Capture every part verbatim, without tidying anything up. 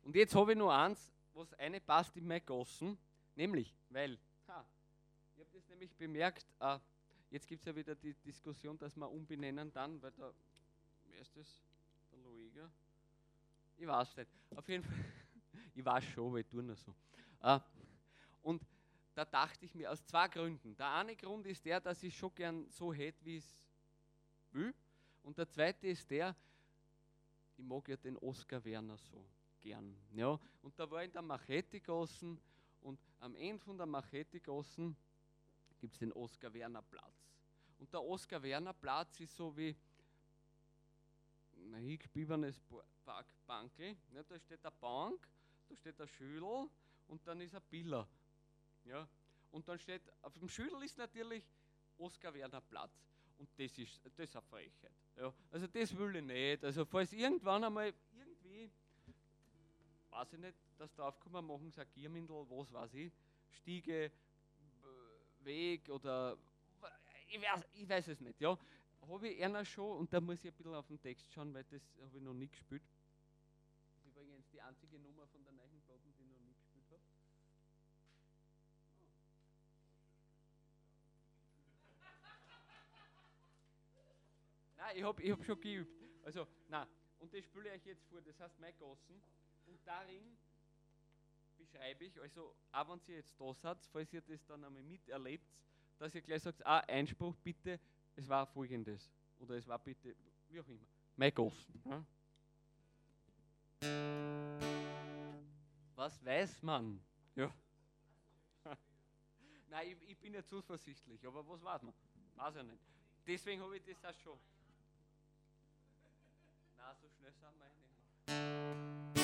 Und jetzt habe ich noch eins, was eine passt in meine Gossen, nämlich, weil, ha, ich habe das nämlich bemerkt, äh, jetzt gibt es ja wieder die Diskussion, dass man umbenennen dann, weil da, wer ist das? Der Luiger? Ich weiß nicht. Auf jeden Fall, ich weiß schon, weil ich tue nur so. Äh, und da dachte ich mir aus zwei Gründen. Der eine Grund ist der, dass ich schon gern so hätte, wie ich es will. Und der zweite ist der, ich mag ja den Oskar Werner so gern. Ja? Und da war ich in der Machete-Gassen und am Ende von der Machete-Gassen gibt es den Oskar Werner Platz. Und der Oskar Werner Platz ist so wie ein hingebiebenes Parkbankel. Ja, da steht eine Bank, da steht ein Schüttel und dann ist ein Biller. Ja? Und dann steht, auf dem Schüttel ist natürlich Oskar Werner Platz. Und das ist, das ist eine Frechheit. Ja? Also das will ich nicht. Also falls irgendwann einmal irgendwie, weiß ich nicht, dass da aufkommen, machen sie ein Giermindel, was weiß ich, Stiege, Weg oder ich weiß, ich weiß es nicht. Ja? Habe ich einer schon und da muss ich ein bisschen auf den Text schauen, weil das habe ich noch nie gespielt. Das ist übrigens die einzige Nummer von der neuen Platten, die ich noch nie gespielt habe. Nein, ich habe ich hab schon geübt. Also, nein, und das spiele ich euch jetzt vor, das heißt Mein Gossen. Und darin beschreibe ich, also auch wenn ihr jetzt da seid, falls ihr das dann einmal miterlebt, dass ihr gleich sagt, ah, Einspruch bitte, es war folgendes. Oder es war bitte, wie auch immer, Mein Gossen. Ja? Was weiß man? Ja. Nein, ich, ich bin ja zuversichtlich, aber was weiß man? Weiß ich nicht. Deswegen habe ich das auch schon. Nein, so schnell sind wir nicht.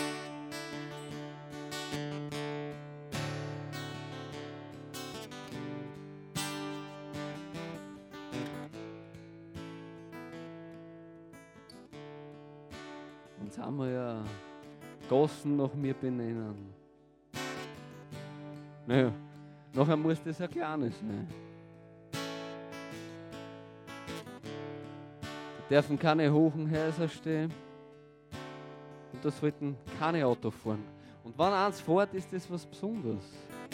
Jetzt haben wir ja Gossen nach mir benennen. Naja, nachher muss das ein kleines sein. Da dürfen keine hohen Häuser stehen und da sollten keine Auto fahren. Und wenn eins fährt, ist das was Besonderes.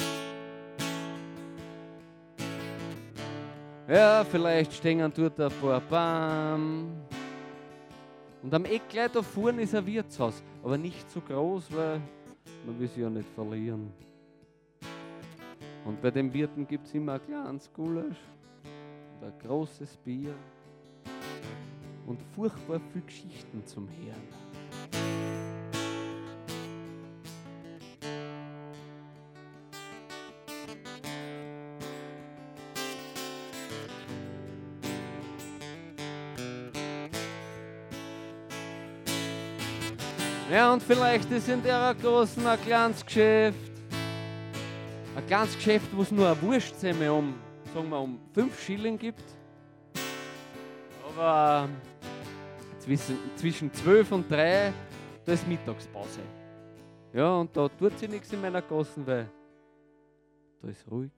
Ja, vielleicht stehen dort ein paar Bäume. Und am Eck gleich da vorne ist ein Wirtshaus, aber nicht so groß, weil man will sie ja nicht verlieren. Und bei den Wirten gibt es immer ein kleines Gulasch und ein großes Bier und furchtbar viele Geschichten zum Hören. Ja, und vielleicht ist in der großen ein kleines Geschäft. Ein kleines Geschäft, wo es nur eine Wurstsemme um, sagen wir, um fünf Schilling gibt. Aber äh, zwischen, zwischen zwölf und drei, da ist Mittagspause. Ja, und da tut sich nichts in meiner Gassen, weil da ist ruhig.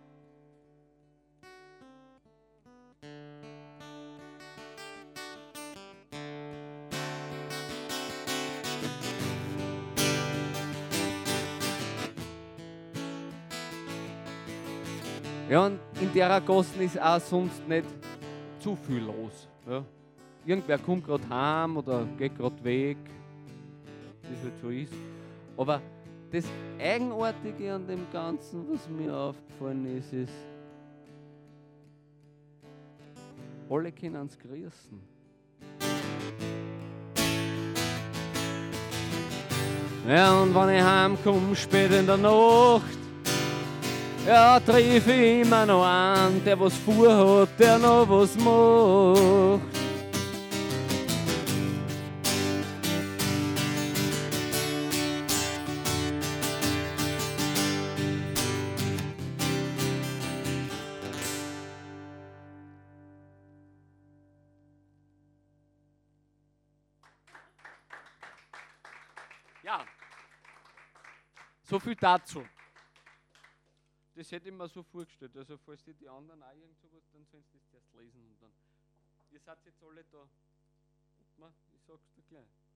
Ja, und in der Gassen ist auch sonst nicht zu viel los. Ja. Irgendwer kommt gerade heim oder geht gerade weg, wie es halt so ist. Aber das Eigenartige an dem Ganzen, was mir aufgefallen ist, ist, alle können es grüßen. Ja, und wenn ich heimkomme, spät in der Nacht, ja, triff ich immer noch an, der was vorhat, der noch was macht. Ja, so viel dazu. Das hätte ich mir so vorgestellt. Also falls die, die anderen auch irgend sowas, dann sollen sie das erst lesen. Und dann. Ihr seid jetzt alle da. Ich sag's dir gleich.